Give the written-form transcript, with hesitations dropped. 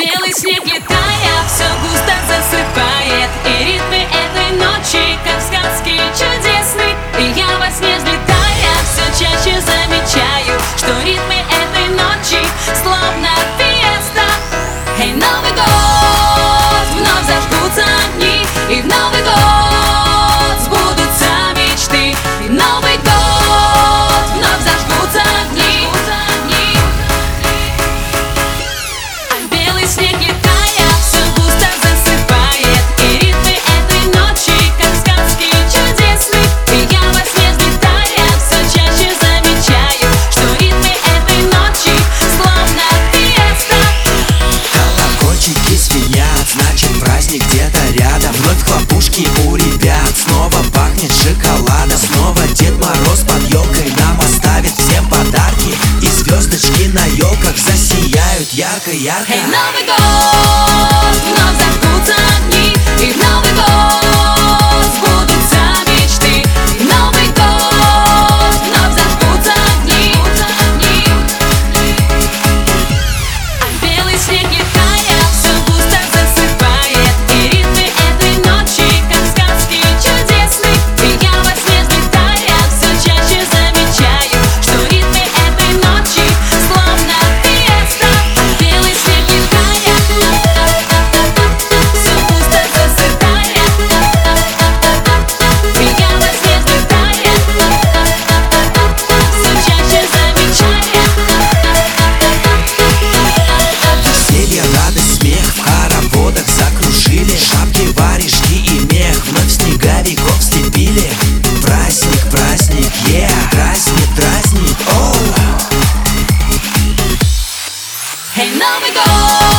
Белый снег, летая, все густо засыпает, и ритмы этой ночи, как сказки чудесны. И я во сне взлетая, все чаще замечаю, что ритмы этой ночи словно фиеста. Эй, Новый год, вновь зажгутся огни, и в Новый год сбудутся мечты. И Новый год, вновь зажгутся огни. Снег, летая, все густо засыпает, и ритмы этой ночи, как сказки чудесны. И я во сне взлетая, все чаще замечаю, что ритмы этой ночи словно фиеста. Колокольчики звенят, значит праздник где-то рядом. Вновь хлопушки у ребят, снова пахнет шоколадом. Снова Дед Мороз под елкой нам оставит всем подарки, и звездочки на елках засияют ярко-ярко. Эй, Новый год, вновь зажгутся огни, и в Новый год сбудутся мечты. И Новый год, вновь зажгутся огни. Белый снег, летая, все густо засыпает, и ритмы этой ночи, как сказки чудесны. И я во сне взлетая, все чаще замечаю, что ритмы этой ночи словно фиеста. Белый снег, летая, все густо засыпает, и я во сне взлетая, все чаще замечаю. Веселье, радость, смех в хороводах закружили. Шапки, варежки и мех вновь снеговиков слепили. Праздник, праздник, дразнит, дразнит, оу. Эй, Новый год!